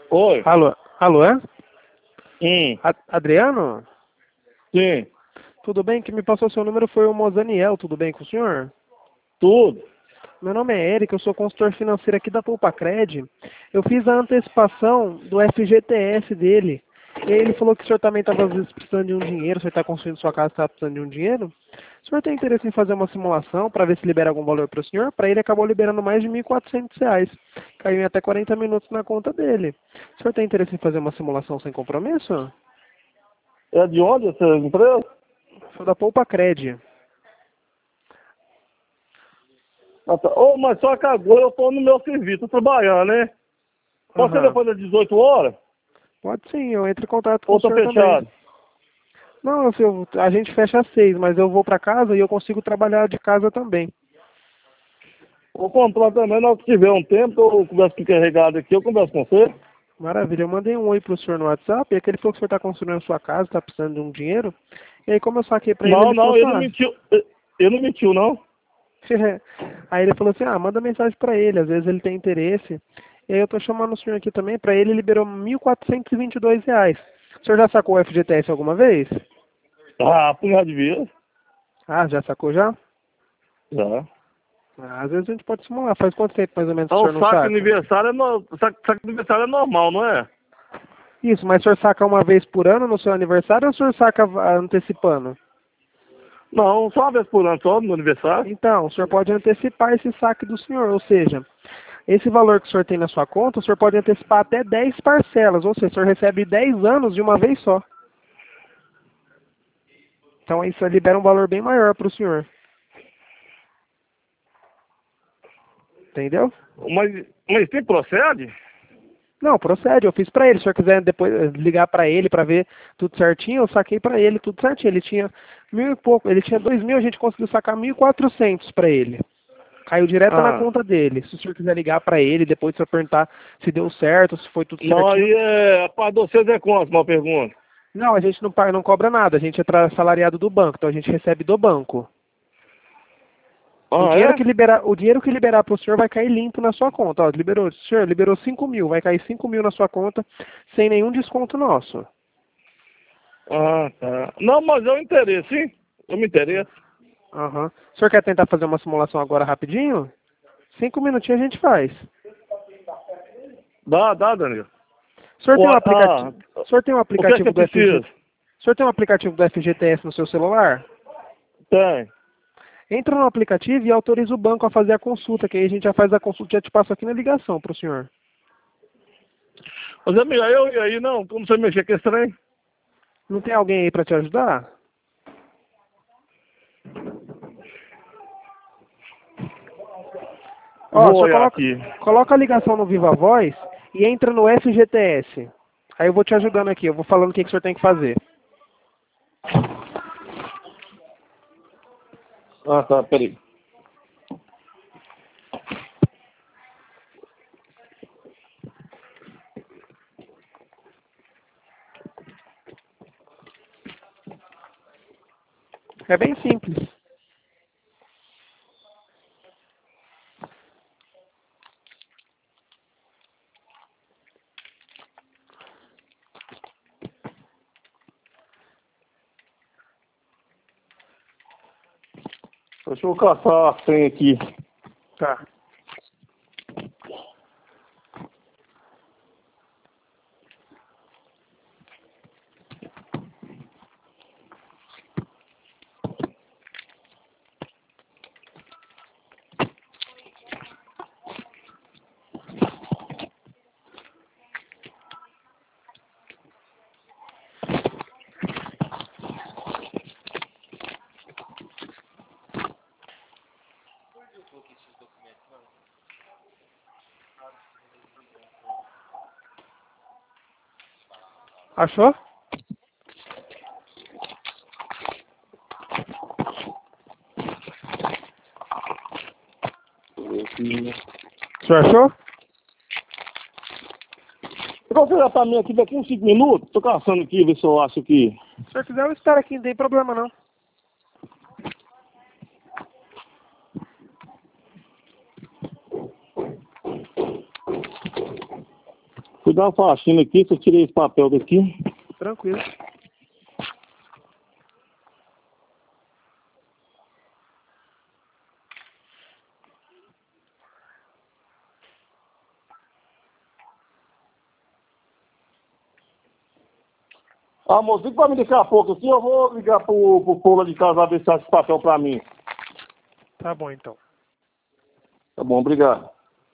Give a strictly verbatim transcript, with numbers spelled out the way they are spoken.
Oi. Alô, alô, é? Hum, A- Adriano? sim, Tudo bem? Quem me passou seu número foi o Mozaniel, tudo bem com o senhor? tudo. Meu nome é Eric, eu sou consultor financeiro aqui da Poupacred. Eu fiz a antecipação do F G T S dele. E aí ele falou que o senhor também estava às vezes precisando de um dinheiro, o senhor está construindo sua casa e está precisando de um dinheiro. O senhor tem interesse em fazer uma simulação para ver se libera algum valor para o senhor? Para ele acabou liberando mais de mil e quatrocentos reais. Caiu em até quarenta minutos na conta dele. O senhor tem interesse em fazer uma simulação sem compromisso? É de onde essa empresa? Sou da Poupacred. Ah, tá. Ô, mas só que agora eu tô no meu serviço, tô trabalhando, né? Pode ser Aham. depois das dezoito horas? Pode sim, eu entro em contato com Ou o tá senhor também. fechado? Não, eu, eu- a gente fecha às seis, mas eu vou para casa e eu consigo trabalhar de casa também. Vou comprar também, na hora que tiver um tempo, eu converso com o encarregado aqui, eu converso com você. Maravilha, eu mandei um oi pro senhor no WhatsApp, e aquele falou que o senhor está construindo a sua casa, está precisando de um dinheiro. E aí como eu saquei para ele, Não, ele falou não, assim, ele não ah, mentiu. Ele não mentiu, não. aí ele falou assim, ah, manda mensagem para ele, às vezes ele tem interesse. E aí eu tô chamando o senhor aqui também, para ele liberou mil quatrocentos e vinte e dois reais. O senhor já sacou o F G T S alguma vez? Ah, punhado de vezes. Ah, já sacou já? Já. Ah, às vezes a gente pode simular. Faz quanto tempo mais ou menos que o Então, o senhor não saque saca? aniversário é, no... saque, saque aniversário é normal, não é? Isso, mas o senhor saca uma vez por ano no seu aniversário ou o senhor saca ah, antecipando? Não, só uma vez por ano, só no aniversário. Então, o senhor pode antecipar esse saque do senhor, ou seja, esse valor que o senhor tem na sua conta, o senhor pode antecipar até dez parcelas, ou seja, o senhor recebe dez anos de uma vez só. Então isso libera um valor bem maior para o senhor. Entendeu? Mas, mas tem procede? Não, procede, eu fiz para ele. Se o senhor quiser depois eh, ligar para ele para ver tudo certinho, eu saquei para ele tudo certinho. Ele tinha mil e pouco, ele tinha dois mil, a gente conseguiu sacar mil e quatrocentos para ele. Caiu direto na Ah. conta dele. Se o senhor quiser ligar para ele, depois o senhor perguntar se deu certo, se foi tudo Não, certinho. aí é. A parte de vocês é quanto, uma pergunta? Não, a gente não paga, não cobra nada. A gente é tra- salariado do banco, então a gente recebe do banco. O Ah, dinheiro é? que liberar, o dinheiro que liberar para o senhor vai cair limpo na sua conta. Ó, liberou, senhor, liberou cinco mil, vai cair cinco mil na sua conta sem nenhum desconto nosso. Ah, tá. Não, mas eu interesse, sim. Eu me interesso. Aham. O senhor quer tentar fazer uma simulação agora rapidinho? Cinco minutinhos a gente faz. Dá, dá, Danilo. O senhor tem um Ó, ah, aplicativo, o senhor tem um o que é que aplicativo eu do F G, preciso? o senhor tem um aplicativo do F G T S no seu celular? Tem. Entra no aplicativo e autoriza o banco a fazer a consulta, que aí a gente já faz a consulta e já te passo aqui na ligação para o senhor. Mas, amigo, eu e aí, não, como você mexer com esse trem? Não tem alguém aí para te ajudar? Ó, Vou só olhar coloca, aqui. coloca a ligação no Viva Voz e entra no F G T S. Aí eu vou te ajudando aqui, eu vou falando o que, que o senhor tem que fazer. Ah, tá, peraí. É bem simples. Deixa eu caçar a senha aqui. Tá. Achou? O senhor achou? Eu vou pegar pra mim aqui daqui uns cinco minutos. Tô caçando aqui, ver se eu acho aqui. Se o senhor quiser, eu espero aqui, não tem problema não. Cuidado. dar uma faxina aqui, se eu tirei esse papel daqui. Tranquilo. Ah, moço, liga pra mim daqui a pouco, assim eu vou ligar pro, pro povo lá de casa ver se acha esse papel pra mim. Tá bom, então. Tá bom, obrigado.